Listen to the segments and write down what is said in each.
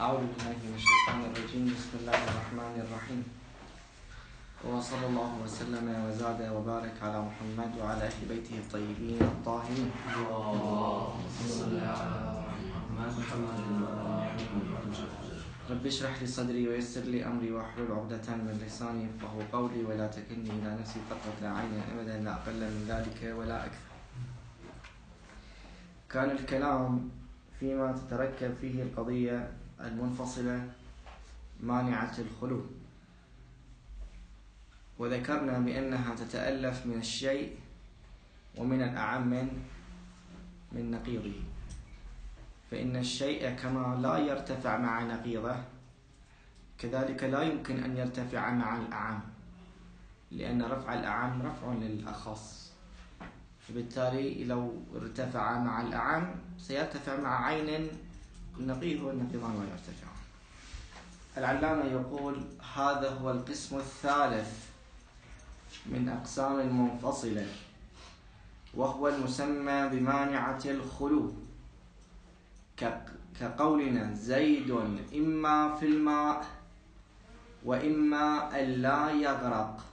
أعوذ بالله من الشيطان الرجيم. بسم الله الرحمن الرحيم. وصلى الله وسلم وزاد وبارك على محمد وعلى أهل بيته الطيبين الطاهرين. رب اشرح لي صدري ويسر لي أمري واحلل عقدة من لساني يفقهوا قولي ولا تكلني إلى نفسي طرفة عين أبدا لا أقل من ذلك ولا أكثر. كان الكلام فيما تتركب فيه القضية المنفصلة مانعة الخلو، وذكرنا بأنها تتألف من الشيء ومن الأعم من نقيضه، فإن الشيء كما لا يرتفع مع نقيضه كذلك لا يمكن أن يرتفع مع الأعم، لأن رفع الأعم رفع للأخص، فبالتالي لو ارتفع مع الأعم سيرتفع مع عين النقيض والنقيضان لا يرتفعان. العلامة يقول: هذا هو القسم الثالث من أقسام المنفصلة، وهو المسمى بمانعة الخلو، كقولنا زيد إما في الماء وإما أن لا يغرق،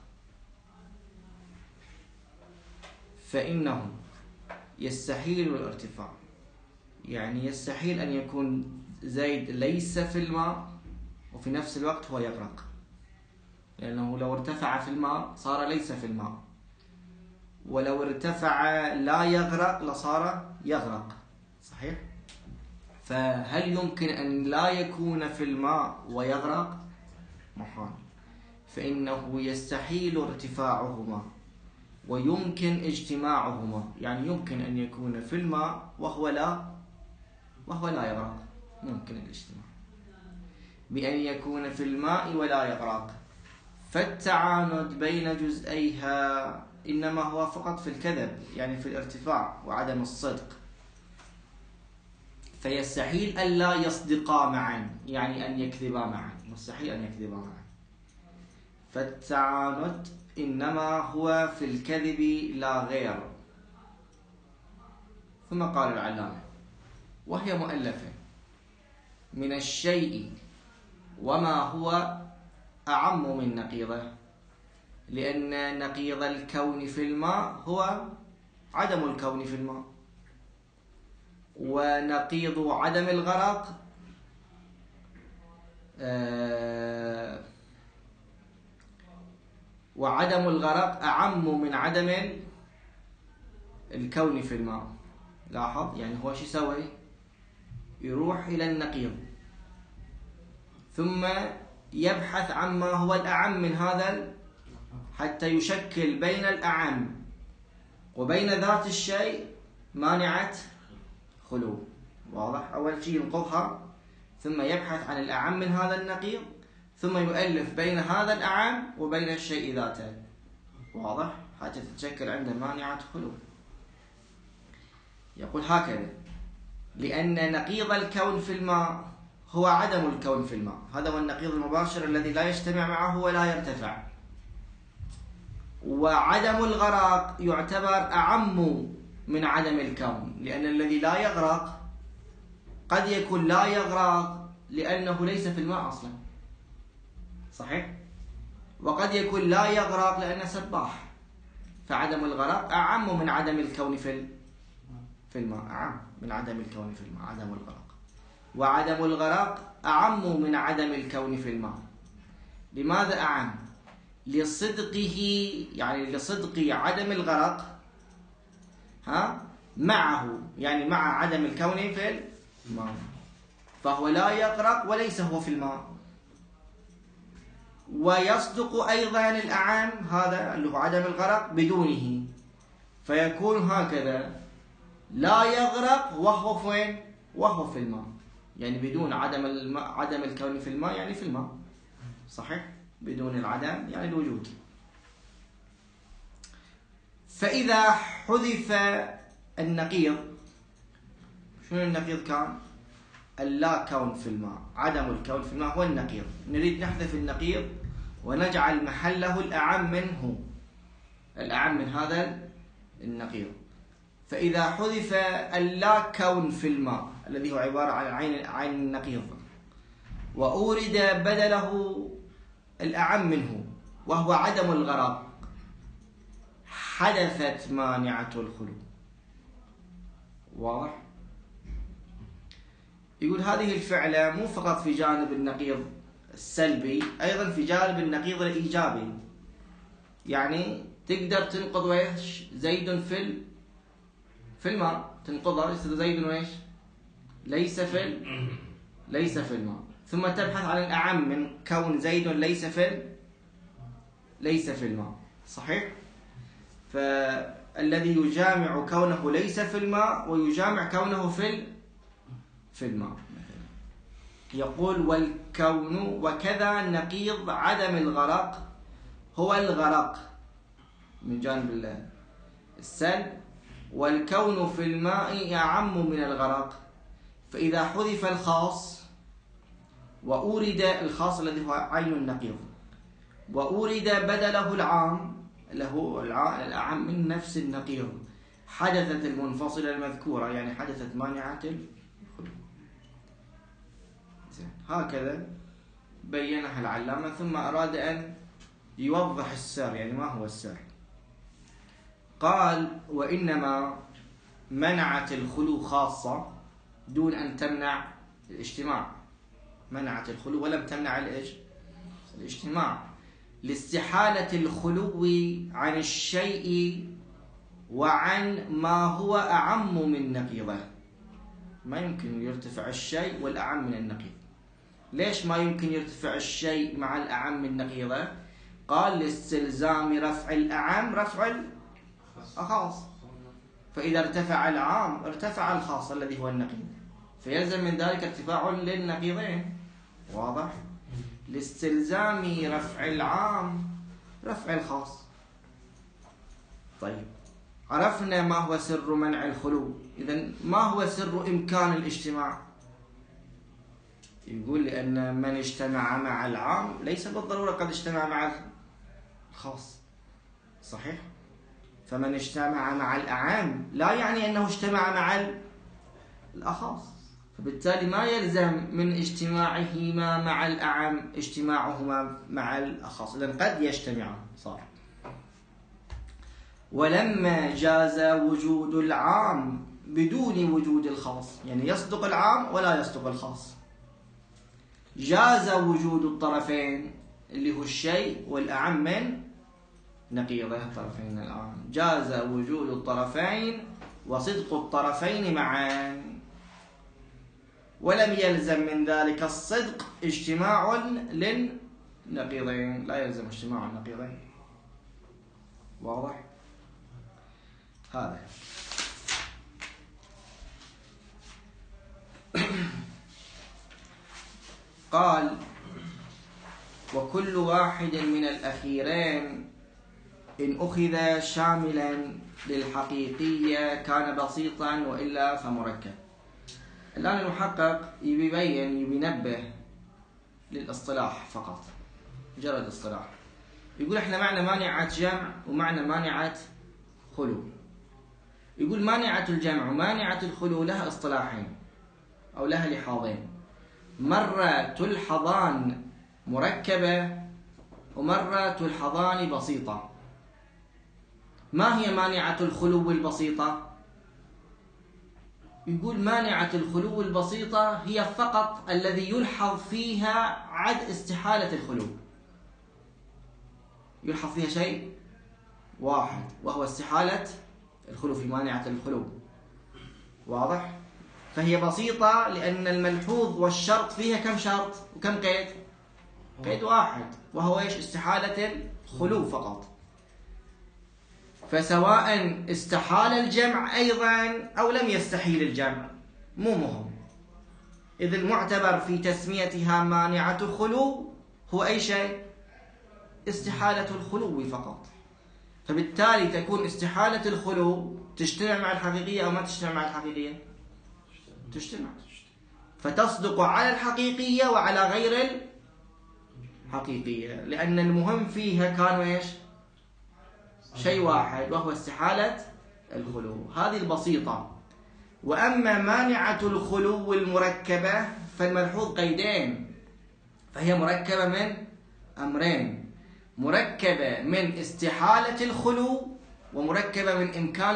فإنه يستحيل الارتفاع، يعني يستحيل أن يكون زيد ليس في الماء وفي نفس الوقت هو يغرق، لأنه لو ارتفع في الماء صار ليس في الماء، ولو ارتفع لا يغرق لصار يغرق. صحيح؟ فهل يمكن أن لا يكون في الماء ويغرق؟ محال، فإنه يستحيل ارتفاعهما ويمكن اجتماعهما، يعني يمكن أن يكون في الماء وهو لا يغرق، ممكن الاجتماع بأن يكون في الماء ولا يغرق. فالتعاند بين جزئيها إنما هو فقط في الكذب، يعني في الارتفاع وعدم الصدق، فيستحيل أن لا يصدقا معا، يعني أن يكذبا معا، مستحيل أن يكذبا معا. فالتعاند إنما هو في الكذب لا غير. ثم قال العلامة: وهي مؤلفة من الشيء وما هو أعم من نقيضه، لأن نقيض الكون في الماء هو عدم الكون في الماء، ونقيض عدم الغرق وعدم الغرق أعم من عدم الكون في الماء. لاحظ، يعني هو شو يسوي؟ يروح إلى النقيض ثم يبحث عما هو الأعم من هذا حتى يشكل بين الأعم وبين ذات الشيء مانعة خلو. واضح؟ أول شيء ينقضها ثم يبحث عن الأعم من هذا النقيض ثم يؤلف بين هذا الأعم وبين الشيء ذاته. واضح؟ حتى تتشكل عنده مانعة خلو. يقول هكذا: لأن نقيض الكون في الماء هو عدم الكون في الماء، هذا هو النقيض المباشر الذي لا يجتمع معه ولا يرتفع. وعدم الغرق يعتبر أعم من عدم الكون، لأن الذي لا يغرق قد يكون لا يغرق لأنه ليس في الماء أصلا، صحيح؟ وقد يكون لا يغرق لأنه سباح، فعدم الغرق أعم من عدم الكون في الماء، أعم من عدم الكون في الماء عدم الغرق. وعدم الغرق أعم من عدم الكون في الماء. لماذا أعم؟ لصدقه، يعني لصدق عدم الغرق معه، يعني مع عدم الكون في الماء، فهو لا يغرق وليس هو في الماء. ويصدق أيضا الأعم، هذا اللي هو عدم الغرق بدونه، فيكون هكذا: لا يغرق وهو فين؟ وهو في الماء، يعني بدون عدم الكون في الماء، يعني في الماء، صحيح؟ بدون العدم يعني الوجود. فإذا حذف النقيض، شنو النقيض كان؟ اللا كون في الماء، عدم الكون في الماء هو النقيض. نريد نحذف النقيض ونجعل محله الأعم منه، الأعم من هذا النقيض. فإذا حذف اللا كون في الماء الذي هو عبارة عن عين النقيض، وأورد بدله الأعم منه وهو عدم الغرق، حدثت مانعة الخلو. واضح؟ يقول هذه الفعلة مو فقط في جانب النقيض السلبي، أيضا في جانب النقيض الإيجابي. يعني تقدر تنقض ويش زيد في الماء، تنقضها يصير زيد ويش ليس في الماء، ثم تبحث عن الأعم من كون زيد ليس في الماء. صحيح؟ فالذي يجامع كونه ليس في الماء ويجامع كونه في الماء. يقول والكون وكذا نقيض عدم الغرق هو الغرق من جانب السلب، والكون في الماء أعم من الغرق. فإذا حذف الخاص وأورد الخاص الذي هو عين النقيض وأورد بدله العام له الأعم من نفس النقيض، حدثت المنفصلة المذكورة، يعني حدثت مانعة الخلو. هكذا بينها العلامة، ثم أراد أن يوضح السر، يعني ما هو السر. قال وإنما منعت الخلو خاصة دون أن تمنع الاجتماع. منعت الخلو ولم تمنع الاجتماع، لاستحالة الخلو عن الشيء وعن ما هو أعم من نقيضه. ما يمكن يرتفع الشيء والأعم من النقيض. ليش ما يمكن يرتفع الشيء مع الأعم من نقيضه؟ قال لاستلزام رفع الأعم رفع الخاص، فإذا ارتفع العام ارتفع الخاص الذي هو النقيض، فيلزم من ذلك ارتفاع للنقيضين. واضح؟ لاستلزام رفع العام رفع الخاص. طيب عرفنا ما هو سر منع الخلو، إذن ما هو سر إمكان الاجتماع؟ يقول لأن من اجتمع مع العام ليس بالضرورة قد اجتمع مع الخاص. صحيح؟ فمن اجتمع مع الأعام لا يعني أنه اجتمع مع الأخص، فبالتالي ما يلزم من اجتماعهما مع الأعم اجتماعهما مع الأخص، لأن قد يجتمعان. صار ولما جاز وجود العام بدون وجود الخاص، يعني يصدق العام ولا يصدق الخاص، جاز وجود الطرفين اللي هو الشيء والأعم من نقيضه الطرفين الآن، جاز وجود الطرفين وصدق الطرفين معا، ولم يلزم من ذلك الصدق اجتماع للنقيضين، لا يلزم اجتماع النقيضين. واضح؟ هذا قال وكل واحد من الأخيرين إن أخذ شاملا للحقيقية كان بسيطا وإلا فمركب. الآن المحقق يبين ينبه للاصطلاح فقط، مجرد اصطلاح. يقول احنا معنى مانعة جمع ومعنى مانعة خلو. يقول مانعة الجمع ومانعة الخلو لها اصطلاحين أو لها لحاظين، مرة تلحظان مركبة ومرة تلحظان بسيطة. ما هي مانعة الخلو البسيطة؟ يقول مانعة الخلو البسيطة هي فقط الذي يلحظ فيها عد استحالة الخلو، يلحظ فيها شيء واحد وهو استحالة الخلو في مانعة الخلو. واضح؟ فهي بسيطة لأن الملحوظ والشرط فيها كم شرط وكم قيد؟ قيد واحد وهو إيش؟ استحالة الخلو فقط. فسواء استحال الجمع أيضا أو لم يستحيل الجمع مو مهم، إذ المعتبر في تسميتها مانعة خلو هو أي شيء؟ استحالة الخلو فقط. فبالتالي تكون استحالة الخلو تجتمع مع الحقيقية أو ما تجتمع مع الحقيقية؟ تجتمع، فتصدق على الحقيقية وعلى غير الحقيقية، لأن المهم فيها كانوا إيش؟ شيء واحد وهو استحالة الخلو، هذه البسيطة. وأما مانعة الخلو المركبة فالملحوظ قيدين، فهي مركبة من أمرين: مركبة من استحالة الخلو، ومركبة من إمكان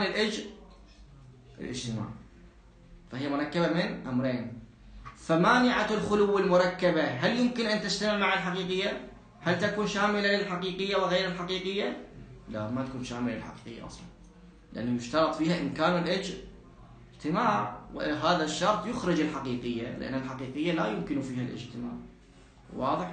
الاجتماع. فهي مركبة من أمرين. فمانعة الخلو المركبة هل يمكن أن تجتمع مع الحقيقية؟ هل تكون شاملة للحقيقية وغير الحقيقية؟ لا، ما تكون شاملة للحقيقية أصلا، لأنه يشترط فيها إمكان الاجتماع، وهذا الشرط يخرج الحقيقية، لأن الحقيقية لا يمكن فيها الاجتماع. واضح؟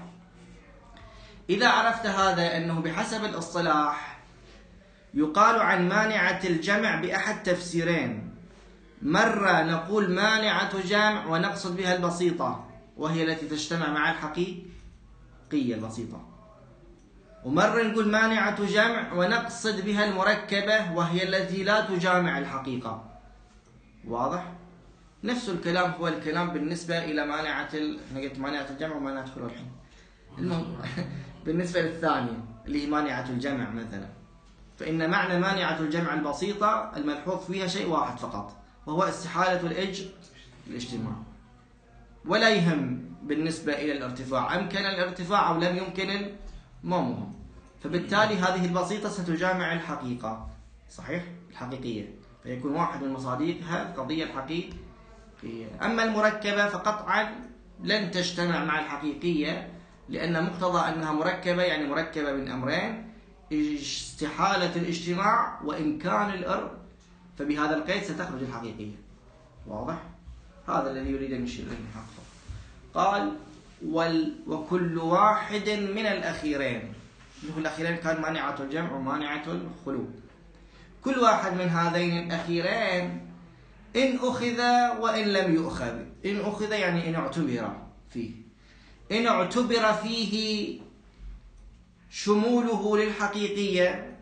إذا عرفت هذا، أنه بحسب الاصطلاح يقال عن مانعة الجمع بأحد تفسيرين: مرة نقول مانعة جمع ونقصد بها البسيطة، وهي التي تجتمع مع الحقيقية البسيطة، ومرة نقول مانعة جمع ونقصد بها المركبة، وهي التي لا تجامع الحقيقة. واضح؟ نفس الكلام هو الكلام بالنسبة إلى مانعة أنا قلت مانعة الجمع ومانعة الخلو الحين. المهم بالنسبة للثانية اللي هي مانعة الجمع مثلا، فإن معنى مانعة الجمع البسيطة الملحوظ فيها شيء واحد فقط، وهو استحالة الاجتماع، ولا يهم بالنسبة إلى الارتفاع أمكن الارتفاع أو لم يمكن ما مهم. فبالتالي هذه البسيطة ستجامع الحقيقة، صحيح؟ الحقيقية، فيكون واحد من مصادقها القضية الحقيقية. أما المركبة فقطعا لن تجتمع مع الحقيقية، لأن مقتضى أنها مركبة يعني مركبة من أمرين: استحالة الاجتماع وإمكان الإرث، فبهذا القيد ستخرج الحقيقية. واضح؟ هذا الذي يريد أن يشير إليه المحقق. قال: وكل واحد من الأخيرين، اللي هو الأخيرين كان مانعة الجمع ومانعة الخلو، كل واحد من هذين الأخيرين إن أخذ وإن لم يؤخذ. إن أخذ يعني إن اعتبر فيه، إن اعتبر فيه شموله للحقيقية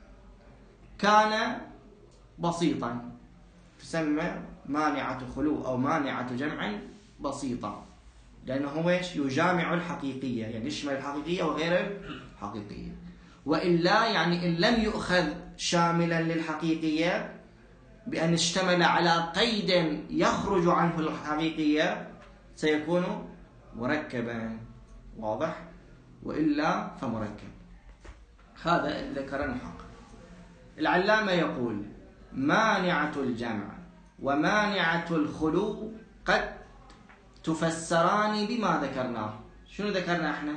كان بسيطا، تسمى مانعة خلو أو مانعة جمع بسيطة، لأنه هو يجامع الحقيقية، يعني يشمل الحقيقية وغير الحقيقية. وإلا يعني إن لم يؤخذ شاملا للحقيقية بأن اشتمل على قيد يخرج عنه الحقيقية سيكون مركبا. واضح؟ وإلا فمركب. هذا اللي ذكر المحقق. العلامة يقول: مانعة الجمع ومانعة الخلو قد تفسران بما ذكرناه. شنو ذكرنا احنا؟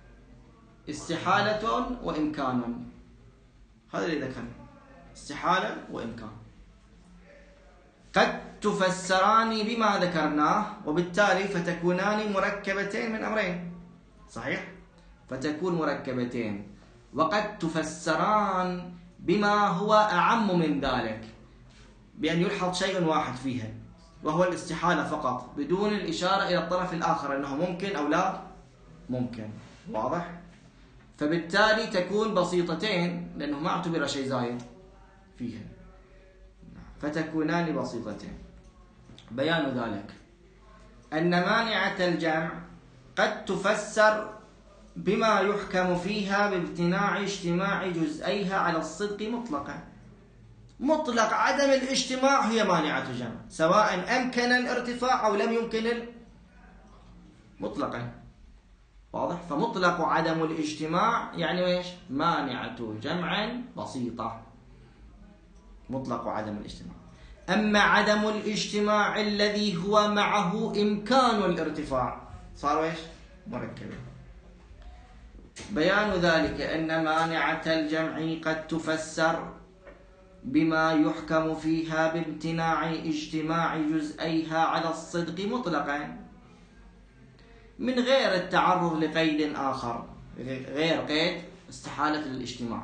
استحالة وإمكان. هذا اللي ذكرنا، استحالة وإمكان. قد تفسران بما ذكرناه، وبالتالي فتكونان مركبتين من أمرين. صحيح؟ فتكون مركبتين. وقد تفسران بما هو أعم من ذلك، بأن يلحظ شيء واحد فيها، وهو الاستحالة فقط، بدون الإشارة إلى الطرف الآخر أنه ممكن أو لا ممكن. واضح؟ فبالتالي تكون بسيطتين، لأنه ما اعتبر شيء زايد فيها، فتكونان بسيطتين. بيان ذلك أن مانعة الجمع قد تفسر بما يحكم فيها بامتناع اجتماع جزئيها على الصدق مطلقا. مطلق عدم الاجتماع هي مانعة الجمع، سواء أمكن الارتفاع أو لم يمكن مطلقا. واضح؟ فمطلق عدم الاجتماع يعني ايش؟ مانعة جمع بسيطة، مطلق عدم الاجتماع. أما عدم الاجتماع الذي هو معه إمكان الارتفاع صار ايش؟ مركب. بيان ذلك أن مانعة الجمع قد تفسر بما يحكم فيها بامتناع اجتماع جزئيها على الصدق مطلقا، من غير التعرض لقيد آخر، غير قيد استحالة الاجتماع.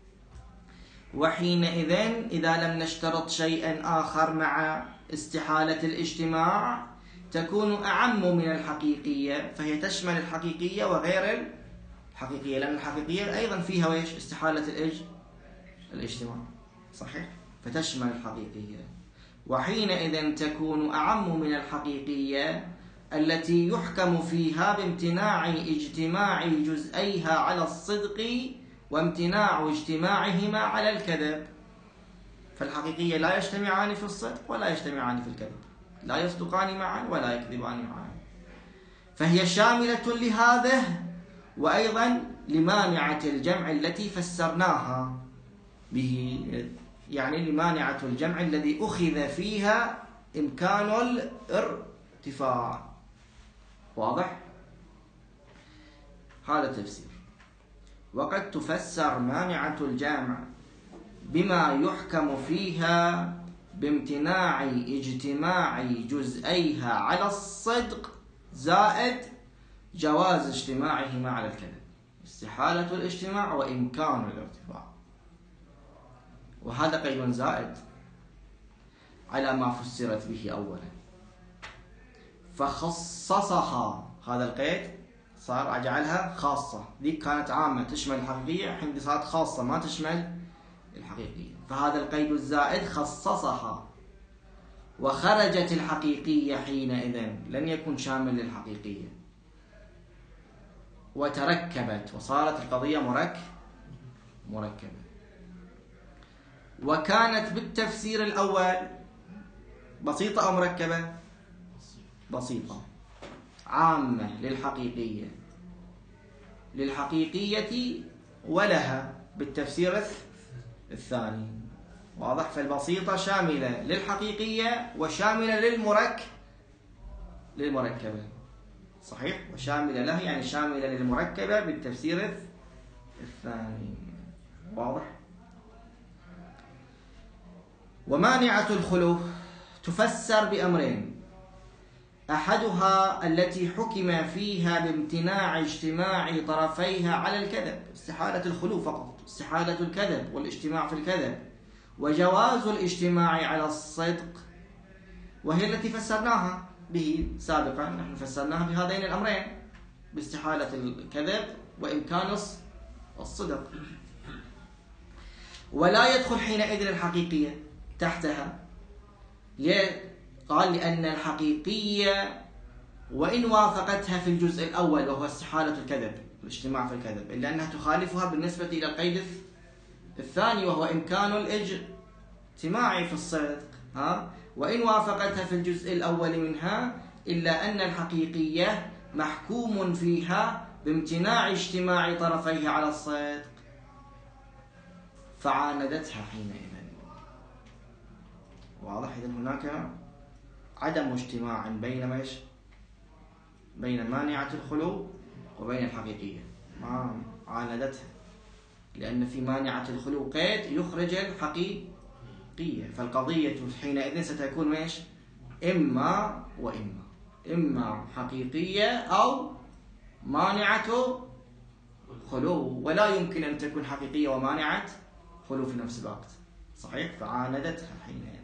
وحينئذ إذا لم نشترط شيئا آخر مع استحالة الاجتماع تكون أعم من الحقيقية، فهي تشمل الحقيقية وغير الحقيقية، لأن الحقيقية أيضا فيها ويش؟ استحالة الاجتماع. صحيح؟ فتشمل الحقيقية. وحينئذ تكون أعم من الحقيقية التي يحكم فيها بامتناع اجتماع جزئيها على الصدق وامتناع اجتماعهما على الكذب. فالحقيقية لا يجتمعان في الصدق ولا يجتمعان في الكذب، لا يصدقان معا ولا يكذبان معا. فهي شاملة لهذا وأيضا لمانعة الجمع التي فسرناها به، يعني لمانعة الجمع الذي أخذ فيها إمكان الارتفاع. واضح؟ هذا تفسير. وقد تفسر مانعة الجمع بما يحكم فيها بامتناع اجتماع جزئيها على الصدق زائد جواز اجتماعهما على الكذب، استحالة الاجتماع وإمكان الارتفاع. وهذا قيد زائد على ما فسرت به أولا، فخصصها. هذا القيد صار أجعلها خاصة، ذي كانت عامة تشمل الحقيقية، الحين صارت خاصة ما تشمل الحقيقية. فهذا القيد الزائد خصصها، وخرجت الحقيقية حينئذ لن يكون شامل للحقيقية، وتركبت وصارت القضية مركبة. وكانت بالتفسير الأول بسيطة أو مركبة؟ بسيطة، عامة للحقيقية ولها بالتفسير الثاني. واضح؟ فالبسيطة شاملة للحقيقية وشاملة للمركبة. صحيح؟ وشاملة له يعني شاملة للمركبة بالتفسير الثاني. واضح؟ ومانعة الخلو تفسر بأمرين: أحدها التي حكم فيها بامتناع اجتماع طرفيها على الكذب، استحالة الخلو فقط، استحالة الكذب والاجتماع في الكذب، وجواز الاجتماع على الصدق، وهي التي فسرناها به سابقا. نحن فسرناها بهذين الأمرين، باستحالة الكذب وإمكان الصدق. ولا يدخل حينئذ الحقيقية تحتها. ليه؟ قال لأن الحقيقية وإن وافقتها في الجزء الأول وهو استحالة الكذب والاجتماع في الكذب، إلا أنها تخالفها بالنسبة إلى القيد الثاني وهو إمكان الاجتماع في الصدق. وإن وافقتها في الجزء الأول منها، إلا أن الحقيقية محكوم فيها بامتناع اجتماع طرفيها على الصدق، فعاندتها حينئذ. واضح؟ إذن هناك عدم اجتماع بين مانعة الخلو وبين الحقيقية، ما عاندتها، لأن في مانعة الخلو قيد يخرج الحقيقية، فالقضية حينئذ ستكون إما وإما، إما حقيقية أو مانعة خلو، ولا يمكن أن تكون حقيقية ومانعة خلو في نفس الوقت. صحيح؟ فعاندتها حينئذ.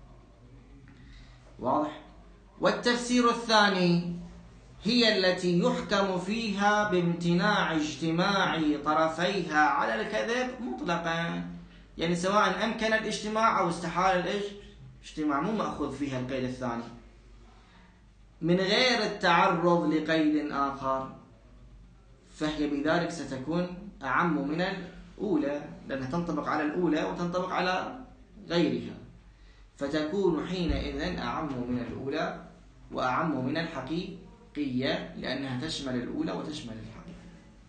واضح؟ والتفسير الثاني هي التي يحكم فيها بامتناع اجتماع طرفيها على الكذب مطلقا، يعني سواء أمكن الاجتماع أو استحال الاجتماع، مو مأخوذ فيها القيد الثاني، من غير التعرض لقيد آخر، فهي بذلك ستكون أعم من الأولى، لأنها تنطبق على الأولى وتنطبق على غيرها، فتكون حينئذ أعم من الأولى وأعم من الحقيقية، لأنها تشمل الأولى وتشمل الحقيقة،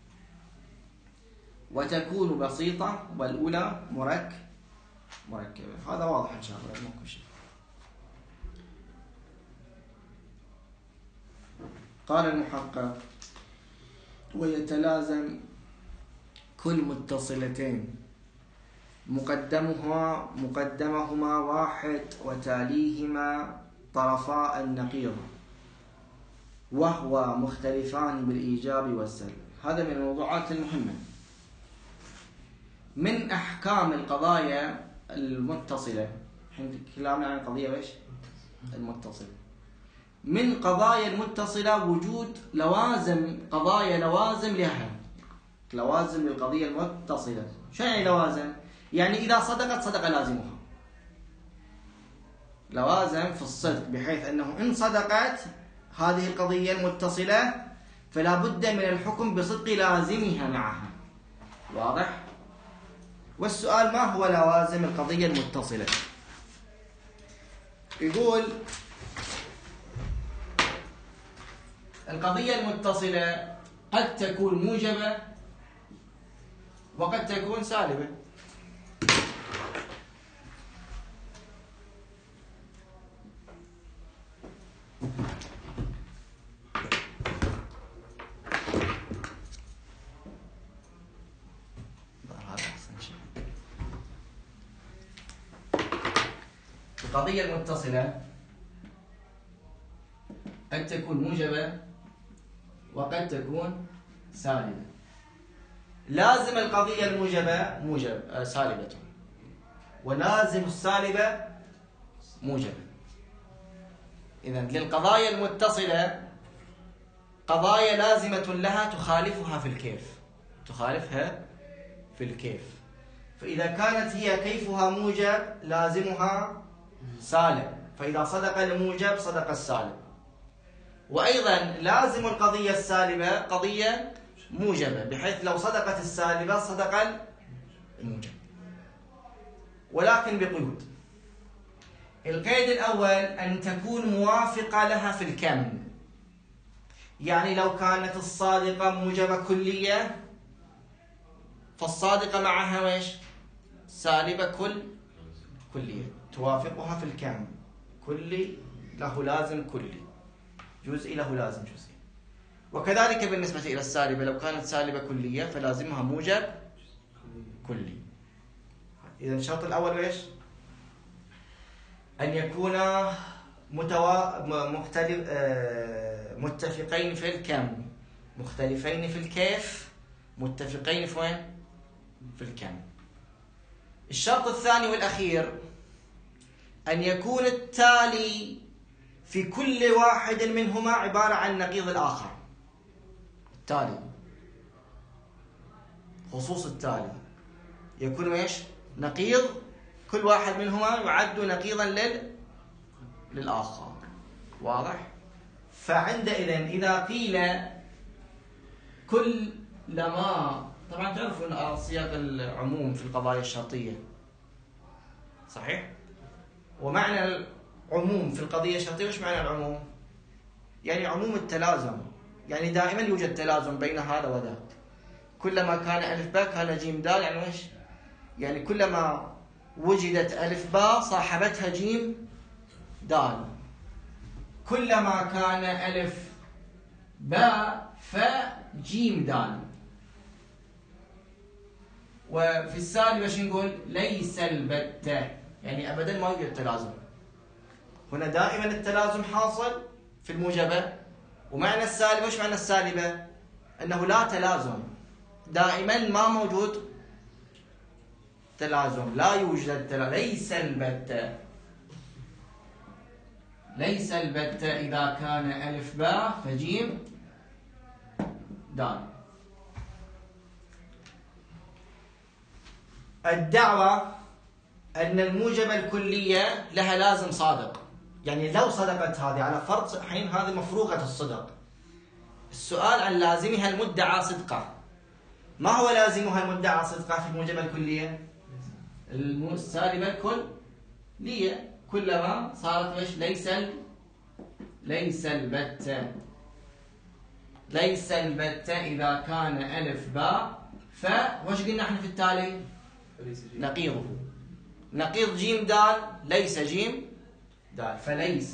وتكون بسيطة والأولى مركبة. هذا واضح إن شاء الله، ماكو شيء. قال المحقق: ويتلازم كل متصلتين مقدمهما واحد وتاليهما طرفا النقيض، وهو مختلفان بالإيجاب والسلب. هذا من الموضوعات المهمة من أحكام القضايا المتصلة. الحين كلامنا عن القضية ايش؟ المتصلة. من قضايا المتصلة وجود قضايا لوازم لها، لوازم للقضية المتصلة. شو يعني لوازم؟ يعني إذا صدقت صدق لازمها، لوازم في الصدق، بحيث أنه إن صدقت هذه القضية المتصلة فلا بد من الحكم بصدق لازمها معها. واضح؟ والسؤال: ما هو لوازم القضية المتصلة؟ يقول القضية المتصلة قد تكون موجبة وقد تكون سالبة. القضية المتصلة قد تكون موجبة وقد تكون سالبة. لازم القضية الموجبة سالبة، ولازم السالبة موجبة. إذن للقضايا المتصلة قضايا لازمة لها تخالفها في الكيف. فإذا كانت هي كيفها موجب لازمها سالب، فإذا صدق الموجب صدق السالب. وأيضا لازم القضية السالبة قضية موجبة، بحيث لو صدقت السالبة صدق الموجب، ولكن بقيود. القيد الأول أن تكون موافقة لها في الكم. يعني لو كانت الصادقة موجبة كلية فالصادقة معها ويش؟ سالبة كلية توافقها في الكم. كلي له لازم كلي، جزئي له لازم جزئي. وكذلك بالنسبة إلى السالبة، لو كانت سالبة كلية فلازمها موجب كلي. إذا الشرط الأول ويش؟ أن يكونا متفقين في الكم، مختلفين في الكيف، متفقين في وين؟ في الكم. الشرط الثاني والأخير أن يكون التالي في كل واحد منهما عبارة عن نقيض الآخر. التالي، خصوص التالي يكون ايش؟ نقيض، كل واحد منهما يعد نقيضا للآخر. واضح؟ فعندئذ إذا قيل كلما، طبعا تعرفون صيغ العموم في القضايا الشرطية، صحيح؟ ومعنى العموم في القضية الشرطية، وش معنى العموم؟ يعني عموم التلازم، يعني دائما يوجد تلازم بين هذا وذاك. كلما كان ألف باء كان جيم دال، يعني وش؟ يعني كلما وجدت ألف باء صاحبتها جيم دال. كلما كان ألف باء فجيم دال. وفي السالب وش نقول؟ ليس البتة، يعني أبدا ما يوجد تلازم. هنا دائما التلازم حاصل في الموجبة. ومعنى السالبة، وش معنى السالبة؟ أنه لا تلازم، دائما ما موجود تلازم، لا يوجد تلازم. ليس البتة إذا كان ألف باء فجيم دال. الدعوة أن الموجبة الكلية لها لازم صادق، يعني لو صدقت هذه على فرض حين هذه مفروغة الصدق، السؤال عن لازمها المدعى صدقه. ما هو لازمها المدعى صدقه في الموجبة الكلية؟ السالبة الكلية، كلما صارت ايش؟ ليس البتة إذا كان ألف باء وش قلنا احنا في التالي؟ نقيضه. نقيض جيم دال ليس جيم دال، فليس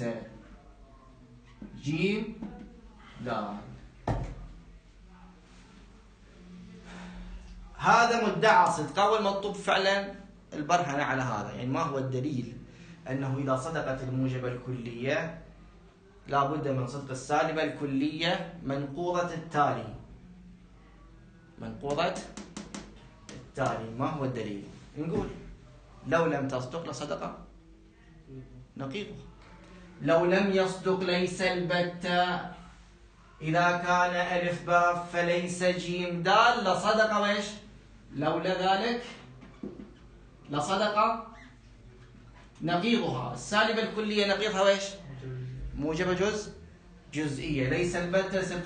جيم دال. هذا مدعى صدقه، والمطلوب فعلا البرهنة على هذا. يعني ما هو الدليل أنه إذا صدقت الموجبة الكلية لا بد من صدق السالبة الكلية منقوضة التالي. ما هو الدليل؟ نقول لو لم تصدق لصدق نقيضه. لو لم يصدق ليس البتة إذا كان ألف باء فليس جيم دال لصدق ويش؟ لولا ذلك لصدق نقيضها. السالبة الكلية نقيضها ويش؟ موجبة جزئية. ليس البتة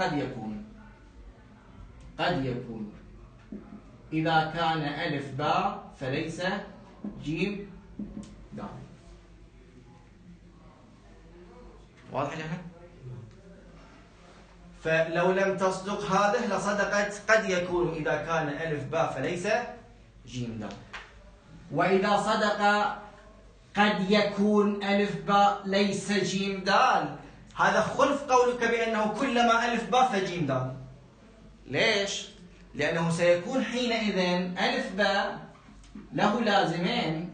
قد يكون إذا كان ألف باء فليس جيم دال. واضح لنا؟ فلو لم تصدق هذه لصدقت قد يكون إذا كان ألف باء فليس جيم دال. وإذا صدق قد يكون ألف باء ليس جيم دال، هذا خلف قولك بأنه كلما ألف باء فجيم دال. ليش؟ لأنه سيكون حينئذ ألف باء له لازمين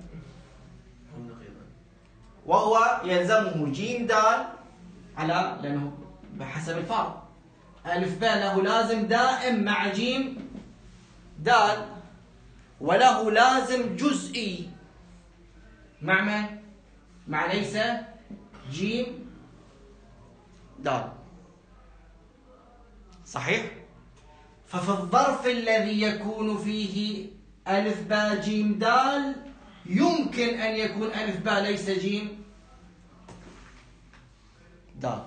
وهو يلزمه جيم دال على، لأنه بحسب الفرض ألف باء له لازم دائم مع جيم دال، وله لازم جزئي مع من؟ مع ليس جيم دال. صحيح؟ ففي الظرف الذي يكون فيه ألف باء جيم دال يمكن أن يكون ألف باء ليس جيم دال،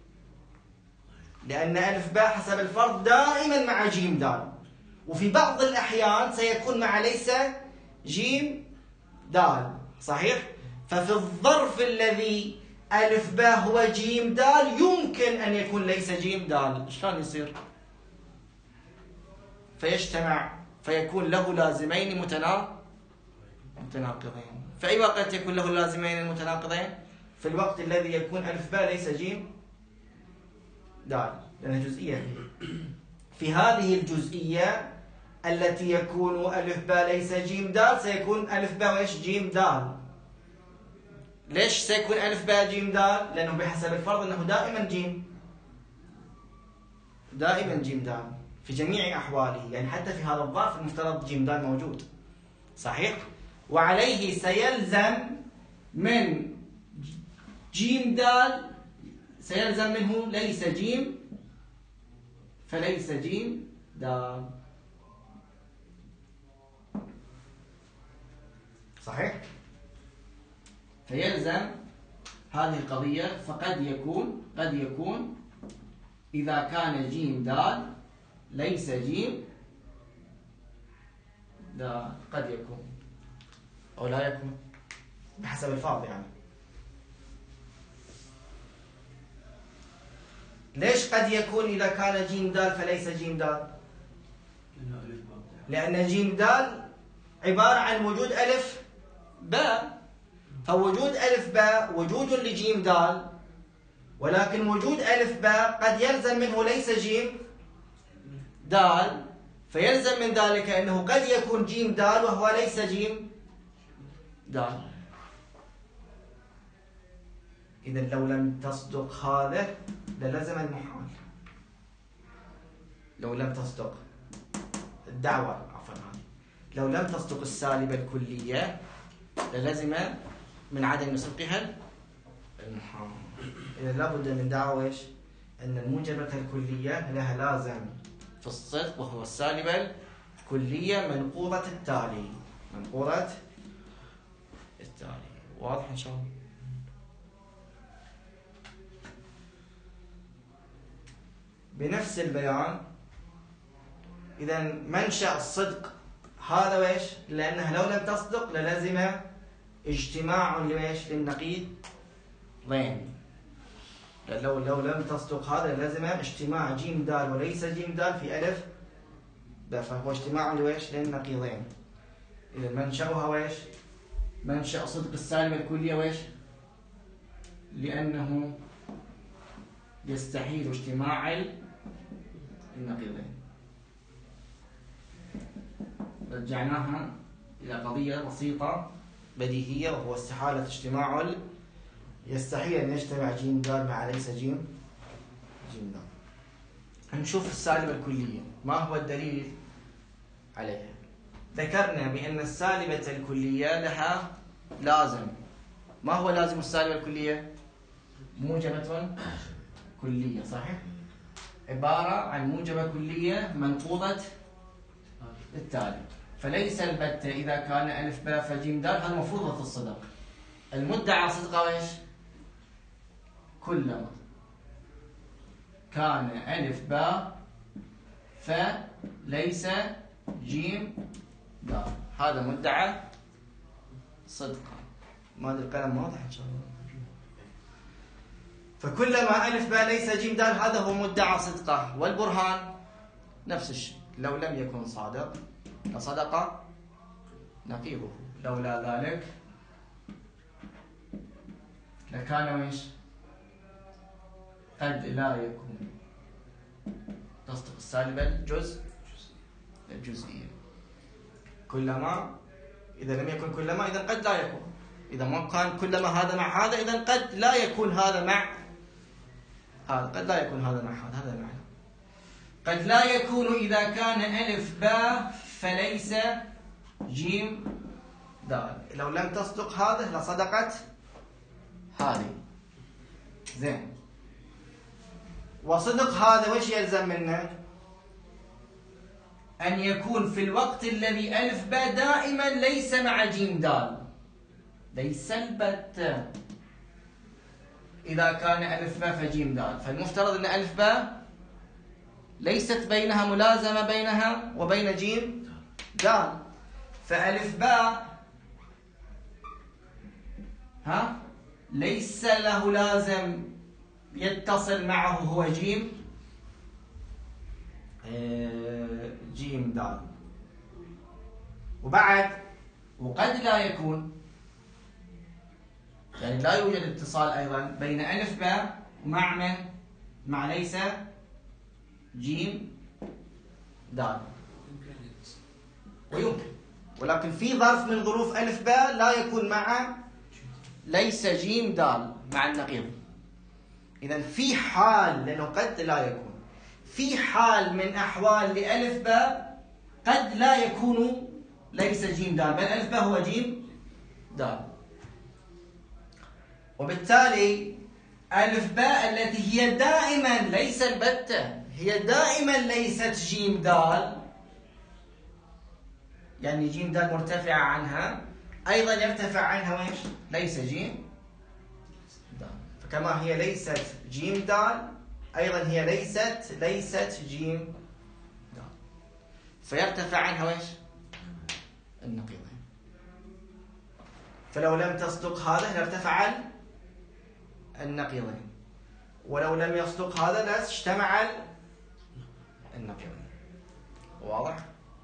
لأن ألف باء حسب الفرض دائما مع جيم دال، وفي بعض الأحيان سيكون مع ليس جيم دال. صحيح؟ ففي الظرف الذي ألف باء هو جيم دال يمكن أن يكون ليس جيم دال. شلون يصير؟ فيجتمع فيكون له لازمين متناقضين. في أي وقت يكون له لازمين متناقضين؟ في الوقت الذي يكون ألف باء ليس جيم دال، لأنها جزئية. في هذه الجزئية التي يكون ألف باء ليس جيم دال سيكون ألف باء وإيش؟ جيم دال. ليش سيكون ألف باء جيم دال؟ لأنه بحسب الفرض أنه دائما جيم دال في جميع أحواله، يعني حتى في هذا الظرف المفترض جيم دال موجود. صحيح؟ وعليه سيلزم من جيم دال سيلزم منه ليس جيم فليس جيم دال. صحيح؟ فيلزم هذه القضية. فقد يكون إذا كان جيم دال ليس جيم دال، قد يكون أو لا يكون بحسب الفرض. يعني ليش قد يكون إذا كان جيم دال فليس جيم دال؟ لأن جيم دال عبارة عن وجود ألف باء، فوجود ألف باء وجود لجيم دال، ولكن وجود ألف باء قد يلزم منه ليس جيم دال، فيلزم من ذلك أنه قد يكون جيم دال وهو ليس جيم دال. إذا لو لم تصدق هذا للزم المحال. لو لم تصدق الدعوة عفوا هذه، لو لم تصدق السالبة الكلية للزم من عدم صدقها المحال. إذا لابد من دعوة إيش؟ أن الموجبة الكلية لها لازم في الصدق وهو السالبة الكلية منقوضة التالي. واضح إن شاء الله؟ بنفس البيان إذا منشأ الصدق هذا وإيش؟ لأنها لو لم تصدق للزم اجتماع لإيش؟ للنقيضين. لو لم تصدق هذا لازم اجتماع جيم دال وليس جيم دال في ألف باء، فهو اجتماع لويش؟ للنقيضين. إذا منشأها ويش؟ منشأ صدق السالبة الكلية ويش؟ لأنه يستحيل اجتماع النقيضين. رجعناها إلى قضية بسيطة بديهية وهو استحالة اجتماع يستحيل أن يجتمع جيم دال مع ليس جيم دال. نشوف السالبة الكلية ما هو الدليل عليها. ذكرنا بأن السالبة الكلية لها لازم. ما هو لازم السالبة الكلية؟ موجبة كلية. صحيح؟ عبارة عن موجبة كلية منقوضة التالي. فليس البتة إذا كان ألف باء فجيم دال، هذا مفروض في الصدق. المدعى صدقه ايش؟ كلما كان ألف باء فليس جيم دال، هذا مدعى صدقه. ما ادري القلم واضح ان شاء الله. فكلما ألف باء ليس جيم دال هذا هو مدعى صدقه. والبرهان نفس الشيء، لو لم يكن صادق لصدق نقيضه، لولا ذلك لكان ويش؟ قد لا يكون. تصدق السالبة الجزئية. كلما، إذا لم يكن كلما إذا قد لا يكون. إذا ما كان كلما هذا مع هذا إذا قد لا يكون هذا مع هذا، قد لا يكون هذا مع هذا، هذا معنى. قد لا يكون إذا كان ألف باء فليس جيم دال. لو لم تصدق هذا لصدقت هذه. زين. وصدق هذا وش يلزم منه؟ أن يكون في الوقت الذي ألف باء دائما ليس مع جيم دال، ليس البتة. إذا كان ألف باء فجيم دال، فالمفترض أن ألف باء ليست بينها ملازمة بينها وبين جيم دال. فألف باء ليس له لازم يتصل معه هو جيم دال. وقد لا يكون، يعني لا يوجد اتصال أيضا بين ألف باء ومع من؟ مع ليس جيم دال. ويمكن، ولكن في ظرف من ظروف ألف باء لا يكون مع ليس جيم دال مع النقيض. إذن في حال، لأنه قد لا يكون، في حال من أحوال لألف باء قد لا يكون ليس جيم دال، بل ألف باء هو جيم دال. وبالتالي ألف باء التي هي دائما ليس البتة، هي دائما ليست جيم دال، يعني جيم دال مرتفعة عنها، أيضا يرتفع عنها ويش؟ ليس جيم دال. فكما هي ليست جيم دال أيضا هي ليست جيم دال، فيرتفع عنها ويش؟ النقيضين. فلو لم تصدق هذا لارتفع النقيضين، ولو لم يصدق هذا لاجتمع النقيضين. واضح؟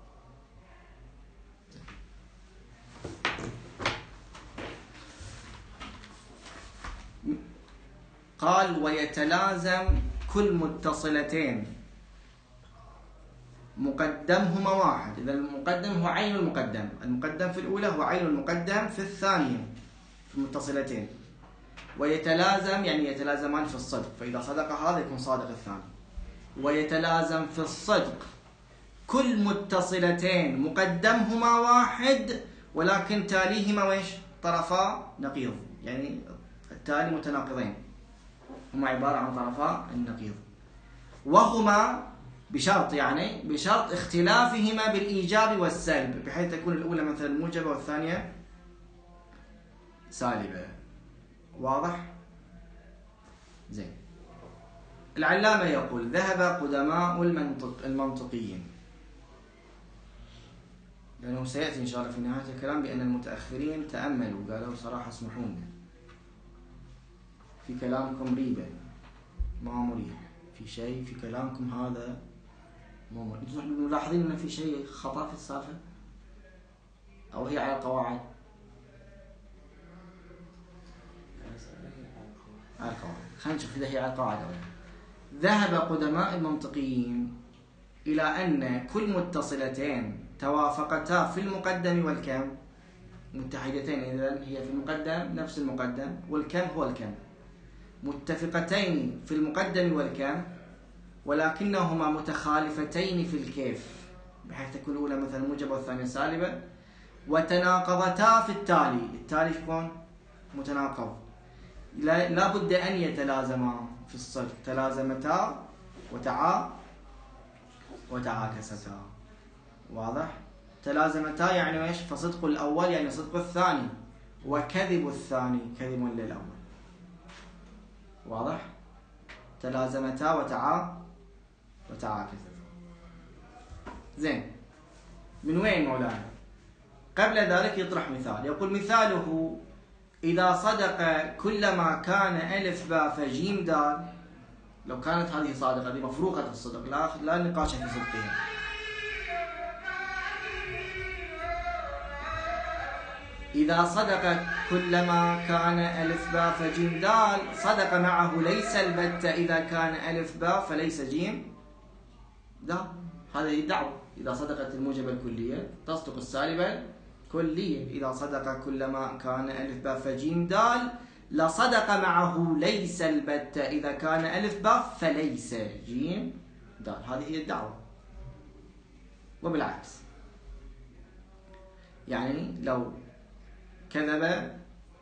قال ويتلازم كل متصلتين مقدمهما واحد. إذا المقدم هو عين المقدم، المقدم في الأولى هو عين المقدم في الثانية في المتصلتين. ويتلازم يعني يتلازمان في الصدق، فإذا صدق هذا يكون صادق الثاني. ويتلازم في الصدق كل متصلتين مقدمهما واحد ولكن تاليهما ويش؟ طرفا نقيض، يعني التالي متناقضين، هما عبارة عن طرفا النقيض. وهما بشرط، يعني بشرط اختلافهما بالإيجاب والسلب، بحيث تكون الأولى مثلا موجبة والثانية سالبة. واضح؟ زين. العلامة يقول ذهب قدماء المنطقيين، لأنه سيأتي إن شاء الله في نهاية الكلام بأن المتأخرين تأملوا، قالوا صراحة اسمحوا لنا في كلامكم ريبة ما مريح، في شيء في كلامكم هذا ما مريح. انتم ملاحظين أن في شيء خطأ في السالفة أو هي على القواعد؟ على القواعد. خلينا نشوف إذا هي على القواعد أو لا. ذهب قدماء المنطقيين إلى أن كل متصلتين توافقتا في المقدم والكم متحدتين، إذن هي في المقدم نفس المقدم والكم هو الكم، متفقتين في المقدم والكم ولكنهما متخالفتين في الكيف، بحيث تكون الأولى مثلا موجبة والثانية سالبة، وتناقضتا في التالي يكون متناقض، لا بد أن يتلازما في الصدق، تلازمتا وتعاكستا. واضح؟ تلازمتا يعني ايش؟ فصدق الأول يعني صدق الثاني، وكذب الثاني كذب للأول. واضح؟ تلازمتا وتعاكستا. زين. من وين مولانا؟ قبل ذلك يطرح مثال، يقول مثاله إذا صدق كلما كان ألف باء فجيم دال، لو كانت هذه صادقة، هذه مفروغة الصدق، لا نقاش في صدقها. إذا صدق كلما كان ألف باء فجيم دال، صدق معه ليس البتة إذا كان ألف باء فليس جيم دال. هذه الدعوة. إذا صدقت الموجبة الكلية تصدق السالبة الكلية. إذا صدق كلما كان ألف باء فجيم دال، لصدق معه ليس البتة إذا كان ألف باء فليس جيم دال. هذه هي الدعوة. وبالعكس، يعني لو كذب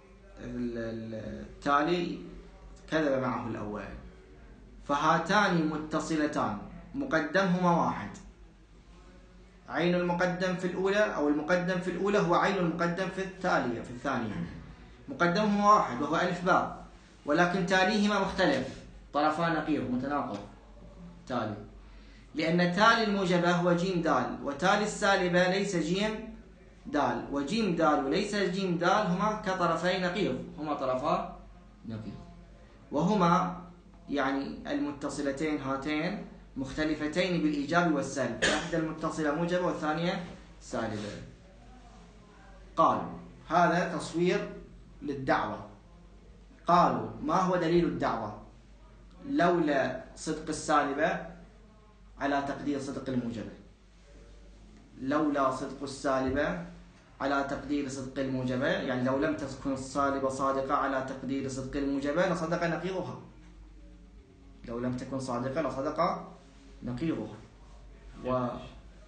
التالي كذب معه الأول، فهاتان متصلتان مقدمهما واحد. عين المقدم في الأولى أو المقدم في الأولى هو عين المقدم في التالية في الثانية. مقدمهما واحد وهو ألف باء، ولكن تاليهما مختلف، طرفان نقيض متناقض تالي، لأن تالي الموجبة هو جيم دال، وتالي السالبة ليس جيم دال، وجيم دال وليس جيم دال هما كطرفي نقيض، هما طرفا نقيض، وهما يعني المتصلتين هاتين مختلفتين بالإيجاب والسلب، إحدى المتصلة موجبة والثانية سالبة. قالوا هذا تصوير للدعوة. قالوا ما هو دليل الدعوة؟ لولا صدق السالبة على تقدير صدق الموجبة، لولا صدق السالبة على تقدير صدق الموجبة، يعني لو لم تكن السالبة صادقة على تقدير صدق الموجبة لصدق نقيضها. لو لم تكن صادقة لصدق نقيضها. ولو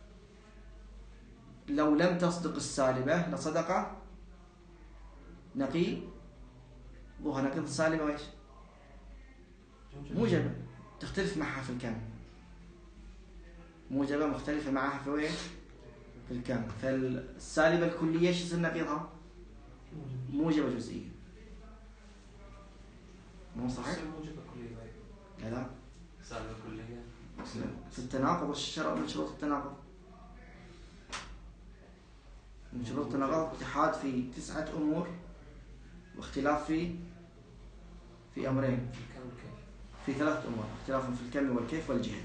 لم تصدق السالبة لصدق نقيضها. نقيض السالبة وإيش؟ موجبة، تختلف معها في الكم. موجبة مختلفة معها في وين؟ في الكم. فالسالبة الكلية ايش يصير نقيضها؟ موجبة جزئية. مو صحيح؟ موجبة كلية. لا سالبة كلية. في التناقض الشرط من شروط التناقض. من شروط التناقض اتحاد في 9 أمور، واختلاف في أمرين. في 3 أمور، اختلاف في الكم والكيف والجهة.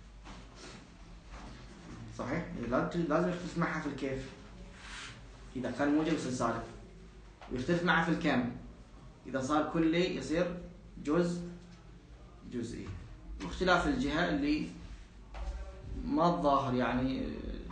صحيح؟ لازم يختلف معها في الكيف إذا كان موجب يصير سالب، ويختلف معها في الكم إذا صار كلي يصير جزئي. واختلاف الجهة اللي ما الظاهر يعني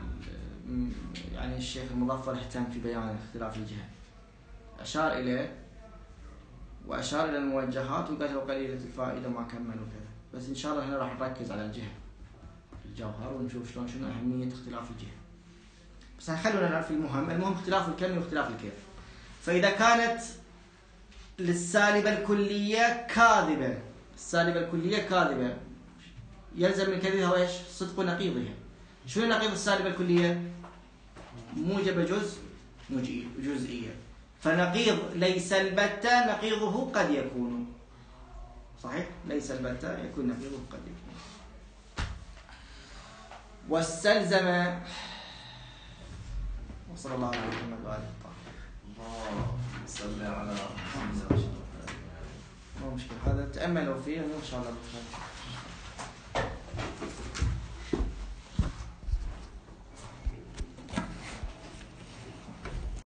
الشيخ المظفر اهتم في بيان اختلاف الجهة، أشار إليه وأشار إلى الموجهات وقال قليلة الفائدة ما كملوا كذا، بس إن شاء الله هنا راح نركز على الجهة الجوهر ونشوف شنو أهمية اختلاف الجهة. بس خلونا نعرف المهم اختلاف الكم واختلاف الكيف. فإذا كانت للسالبة الكلية كاذبة، السالبة الكلية كاذبة، يلزم من كذبها وإيش؟ صدق نقيضها. شنو نقيض السالبة الكلية؟ موجبة جزئية. فنقيض ليس البتة نقيضه قد يكون صحيح؟ ليس البتة يكون نقيضه قد يكون. واستلزم وصلى الله على محمد وآله الطاهرين. اللهم صل على محمد. مو مشكلة، هذا تأملوا فيه وإن شاء الله بخير.